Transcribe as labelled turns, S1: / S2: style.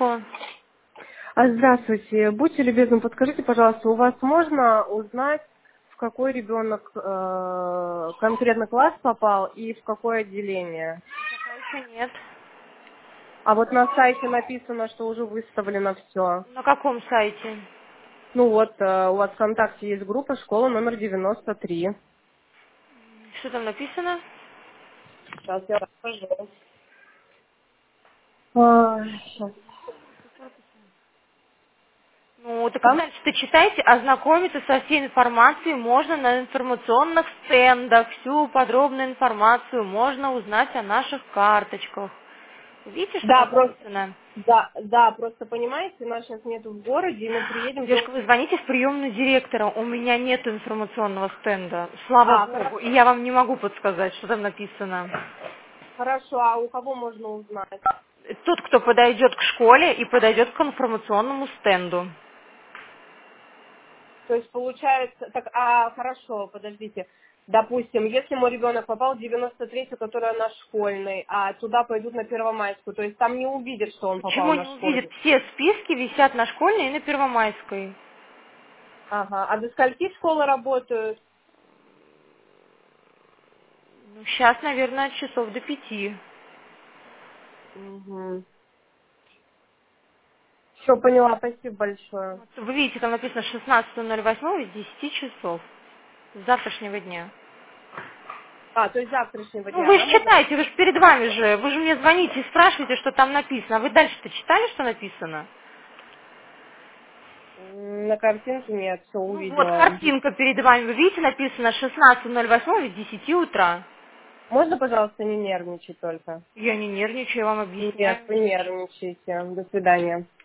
S1: слушаю.
S2: Здравствуйте. Будьте любезны, подскажите, пожалуйста, у вас можно узнать, в какой ребенок конкретно класс попал и в какое отделение?
S1: Пока еще нет.
S2: А вот на сайте написано, что уже выставлено все.
S1: На каком сайте?
S2: Ну вот, у вас ВКонтакте есть группа «Школа номер 93».
S1: Что там написано?
S2: Сейчас я расскажу. Сейчас.
S1: Ну, так и
S2: Там?
S1: дальше-то читайте, ознакомиться со всей информацией можно на информационных стендах. Всю подробную информацию можно узнать о наших карточках. Видите, что
S2: Да,
S1: там
S2: просто,
S1: написано?
S2: да, просто понимаете, нас сейчас нету в городе, и мы приедем
S1: Девушка,
S2: только...
S1: вы звоните в приемную директора. У меня нет информационного стенда. Слава богу. И
S2: Хорошо,
S1: я вам не могу подсказать, что там написано.
S2: хорошо, а у кого можно узнать?
S1: Тот, кто подойдет к школе и подойдет к информационному стенду.
S2: То есть получается, так, хорошо, подождите. Допустим, если мой ребенок попал в 93-ю, которая наш школьный, а туда пойдут на Первомайскую, то есть там не увидят, что он попал
S1: Почему
S2: на
S1: не увидят?
S2: школьный.
S1: Все списки висят на школьной и на Первомайской.
S2: Ага, а до скольки школы работают?
S1: Ну, сейчас, наверное, от часов до 5.
S2: Угу. Все, поняла, спасибо большое.
S1: Вот вы видите, там написано 16.08 из 10 часов. С завтрашнего дня.
S2: То есть завтрашнего
S1: Ну,
S2: дня,
S1: вы
S2: да,
S1: же
S2: можно?
S1: читаете, вы же перед вами же. Вы же мне звоните и спрашиваете, что там написано. А вы дальше-то читали, что написано?
S2: На картинке нет, все
S1: Ну вот,
S2: увидела.
S1: картинка перед вами. Вы видите, написано 16.08 из 10 утра.
S2: Можно, пожалуйста, не нервничать только?
S1: Я не нервничаю, я вам
S2: Нет,
S1: объясняю.
S2: вы нервничаете. До свидания.